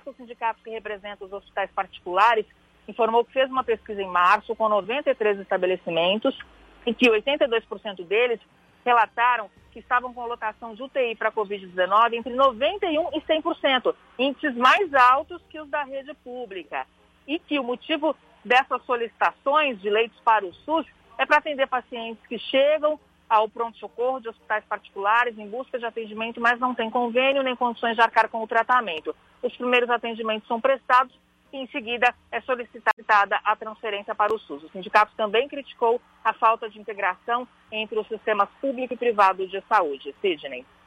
O sindicato que representa os hospitais particulares informou que fez uma pesquisa em março com 93 estabelecimentos e que 82% deles relataram que estavam com lotação de UTI para Covid-19 entre 91% e 100%, índices mais altos que os da rede pública. E que o motivo dessas solicitações de leitos para o SUS é para atender pacientes que chegam ao pronto-socorro de hospitais particulares em busca de atendimento, mas não tem convênio nem condições de arcar com o tratamento. Os primeiros atendimentos são prestados e, em seguida, é solicitada a transferência para o SUS. O sindicato também criticou a falta de integração entre os sistemas público e privado de saúde. Sidney.